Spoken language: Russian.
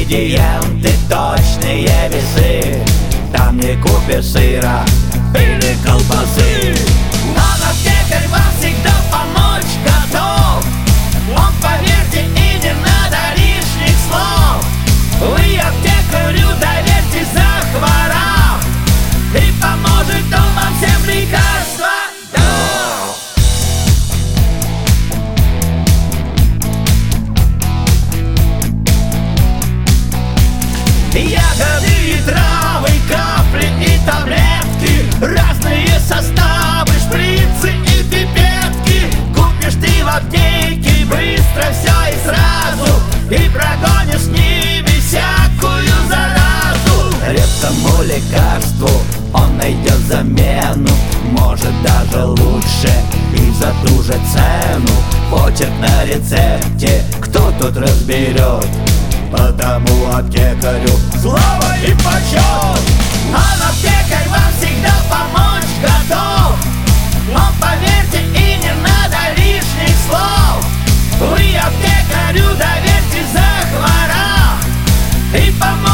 Ингредиенты, точные весы, там не купишь сыра или колбасы. Но аптекарь вам всегда помочь готов. Он, поверьте, и не надо лишних слов. Вы аптекарю доверьтесь, захворав, и поможет он вам всем лекарства. Ягоды и травы, капли и таблетки, разные составы, шприцы и пипетки. Купишь ты в аптеке быстро все и сразу, и прогонишь с ними всякую заразу. Редкому лекарству он найдет замену, может даже лучше и за ту же цену. Почерк на рецепте кто тут разберет? Потому аптекарю слава и почет. Он, аптекарь, вам всегда помочь готов. Он, поверьте, и не надо лишних слов. Вы аптекарю доверьтесь, захворав, и поможет